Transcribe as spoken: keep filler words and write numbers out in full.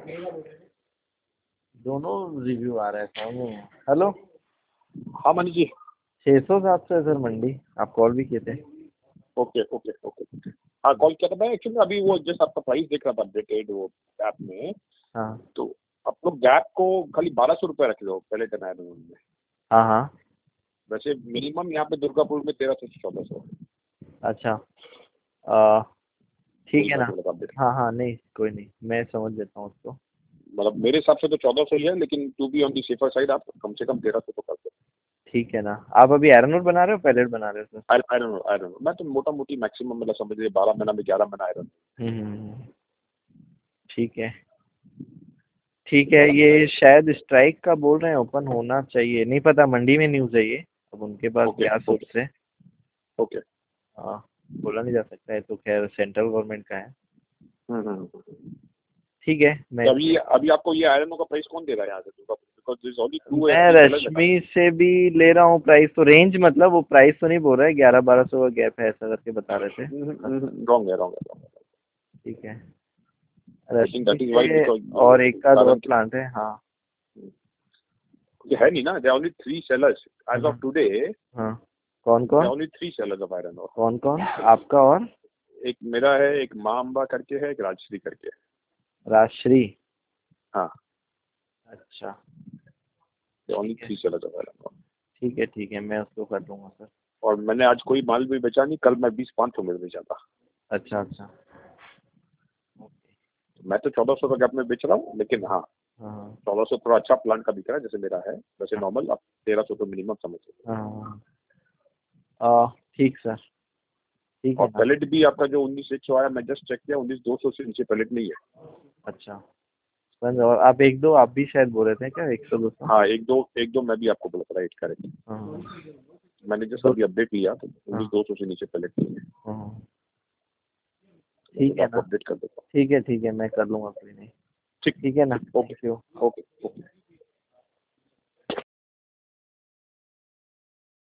दोनों रिव्यू आ रहे हैं सामने। हेलो। हाँ मनीष जी। छः सौ सात सौ है सर मंडी, आप कॉल भी किए थे। Okay okay okay okay. हाँ कॉल किया था मैं एक्चुअली, अभी वो जस्ट आपका प्राइस देख रहा था अपडेटेड वो ऐप में। हाँ तो आप लोग गैप को खाली बारह सौ रुपये रख लो पहले टेन आयरन में। हाँ हाँ। वैसे मिनिमम यहाँ पे दुर्गापुर में तेरह सौ से चौदह सौ। अच्छा आ, ठीक वही है मैं ना। बोल रहा था update। हाँ हाँ, नहीं कोई नहीं, मैं समझ लेता हूँ उसको। मतलब मेरे हिसाब से तो चौदह सौ ही है, लेकिन to be on the safer side आप कम से कम तेरह सौ तो कर सकते ठीक है ना। आप अभी आयरन रोड बना रहे हो पैलेट बना रहे हो सर? हैं। आयरन आयरन मैं तो मोटा मोटी मैक्सिमम मतलब समझ लीजिए बारह महीना में ग्यारह महीना आयरन। हम्म हम्म, हम्म। ठीक है ठीक है। ये शायद स्ट्राइक का बोल रहे हैं, ओपन होना चाहिए, नहीं पता, मंडी में न्यूज़ है ये, अब उनके पास ओके क्या ओके सोर्स है। ओके। हाँ, बोला नहीं जा सकता है, तो खैर सेंट्रल गवर्नमेंट का है। हम्म हम्म। ठीक है। मैं तो अभी अभी आपको ये आयरन का प्राइस कौन दे रहा है यहाँ से Durgapur? Because this only two या मैं थ्री सेलर्स है रश्मि से भी ले रहा हूँ प्राइस, तो रेंज मतलब वो प्राइस तो नहीं बोल रहा है, ग्यारह बारह सौ का गैप है ऐसा करके बता रहे थे। रॉन्ग है रॉन्ग है रॉन्ग है। ठीक है। I think Rashmi that is why से बिकॉज और एक आध और कारण प्लांट है। हाँ ये है नहीं ना, they only three sellers as of हाँ टुडे। हाँ। कौन दे कौन? Only three sellers of iron ore. कौन कौन आपका और? एक मेरा है, एक माँ अम्बा करके है, एक राजश्री करके है। राजश्री। हाँ अच्छा दे ओनली ठीक है three sellers of iron ore. ठीक है ठीक है, मैं उसको कर दूंगा सर। और मैंने आज कोई माल भी बेचा नहीं, कल मैं बीस पाँच सौ में बेचा था। अच्छा अच्छा। मैं तो चौदह सौ का गैप में बेच रहा हूँ, लेकिन हाँ हाँ चौदह सौ थोड़ा अच्छा प्लांट का बिक रहा है जैसे मेरा है। वैसे हाँ नॉर्मल आप तेरह सौ तो मिनिमम समझ सकते हाँ हाँ। आ, ठीक सर, ठीक हो। है और ना। पैलेट भी आपका जो उन्नीस एक सौ आया, मैं जस्ट चेक किया, उन्नीस दो सौ से नीचे पैलेट नहीं है। अच्छा बंद। और आप एक दो आप भी शायद बोल रहे थे क्या, एक सौ दो सौ? हाँ एक दो एक दो मैं भी आपको बोला था, राइट करेक्ट। हाँ मैंने जस्ट दो। अभी अपडेट लिया तो उन्नीस हाँ दो सौ से नीचे पैलेट नहीं है। हाँ। मैं ठीक सोचा है आपको ना। अपडेट कर देता हूँ। ठीक है ठीक है, मैं कर लूँगा, कोई नहीं। ठीक ठीक है ना, ठीक okay thank you. Okay okay.